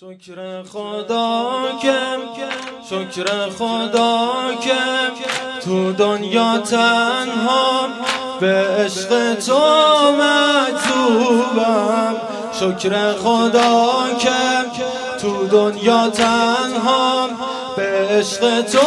شکر خدا که تو دنیا تنها به عشق تو مجذوبم. شکر خدا که تو دنیا تنها به عشق تو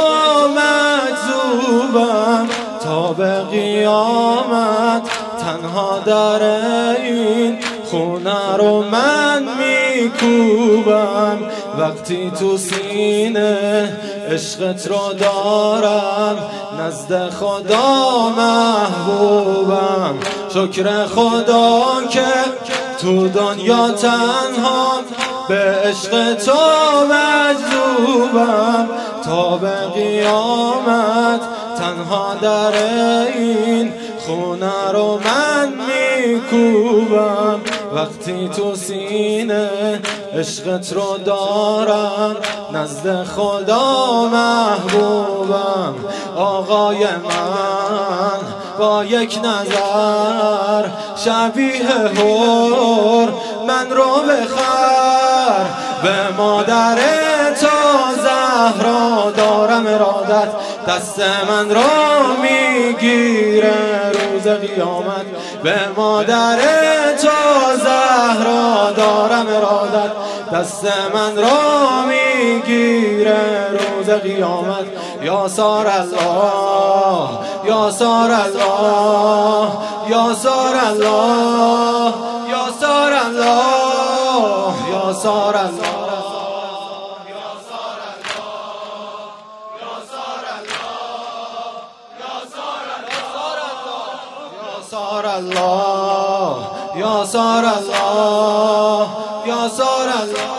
مجذوبم. تا به قیامت تنها در این خونه رو من میکوبم. وقتی تو سینه عشقت رو دارم نزد خدا محبوبم. شکر خدا که تو دنیا تنها به عشق تو مجذوبم. تا به قیامت تنها در این خونه رو من میکوبم. وقتی تو سینه عشقت رو دارم نزد خدا محبوبم. آقای من با یک نظر شبیه هور من رو بخر. به مادر تو زهرا دارم ارادت دست من رو میگیره روز قیامت. به مادر تو زهرا دارم ارادت دست من رو میگیره روز قیامت. یا سار الله یا سار الله یا سار الله یا سار الله یا سار الله الله یا سار الله یا سار الله.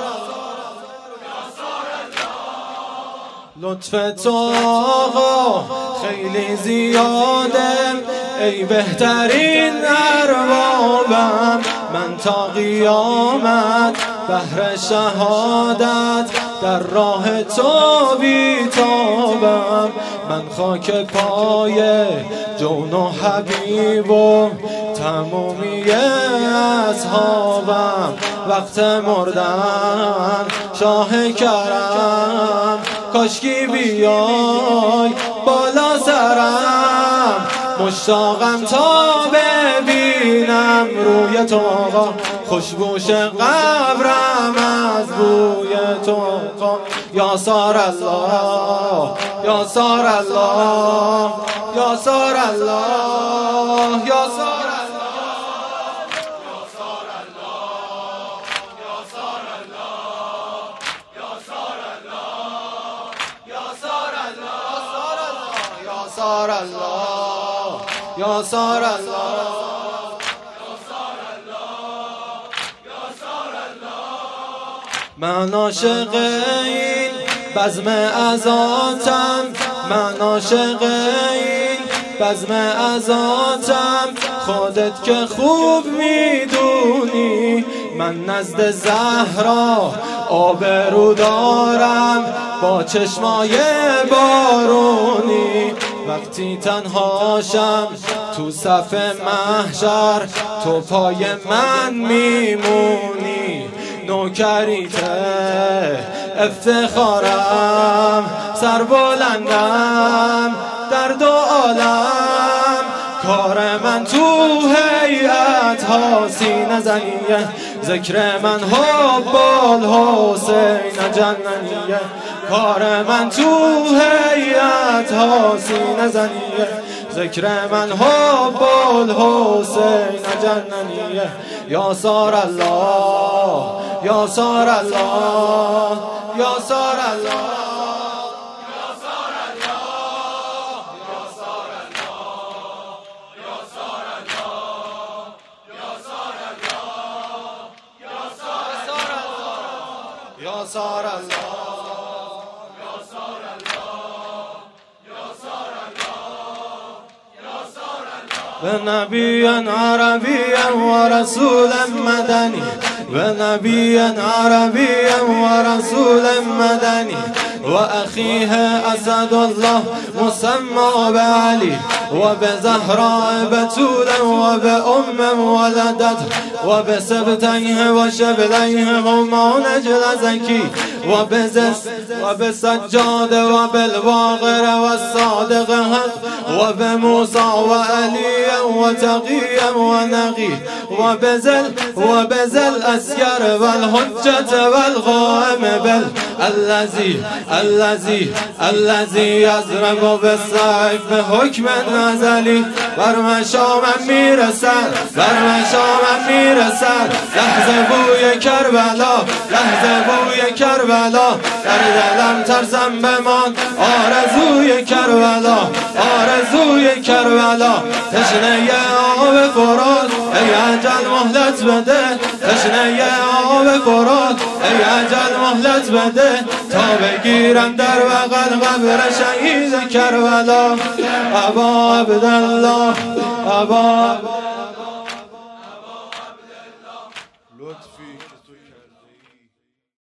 لطف تو آقا خیلی زیاده ای بهترین اربابم. من تا قیامت بهر شهادت در راه تو بیتابم. من خاک پای جون و حبیب و تمامی اصحابم. وقت مردن شاه کرم کاشکی بیای بالا سرم. مشتاقم تا ببینم روی تو آقا خوشبوش قبرم از بوی تو آقا. یا سار الله یا سار الله یا سار الله یا سار الله یا سار الله. من عاشق این بزم عزاتم من عاشق این بزم عزاتم. خودت که خوب میدونی من نزد زهرا آبرو دارم با چشمای بارونی. وقتی تنهاشم تو صف محشر تو پای من میمونی. نوکریته افتخارم سربلندم در دو عالم. کار من تو هیئت ها سینه زنیه ذکر من حب الحسین جننیه. کار من تو هیئت ها سینه زنیه ذکر من حب الحسین جننیه. یا سار الله یا سار الله یا سار الله یا سار الله. به نبی عربی و رسول مدنی به نبی عربی و رسول مدنی و وأخيه أسد الله مسمى بعلي وبزهراء بتولا وبأم ولدته وبسبتيه وشبليه هما نجل زكي وبسجاد وبالباغر والصادق وبموسى وأليا وتقيا ونقي وبزل أسير والحجة والغائم بل الذي يضرب بالسيف بحكم نزلی بر مشام میرسد لحظه بوی کربلا در دلم ترسم بمان آرزوی کربلا تشنه آب فرات ای اجل مهلت بده تشنه آب فرات ای اجل مهلت بده تا بگیرم در بغل قبر شهید کربلا ابا عبدالله ابا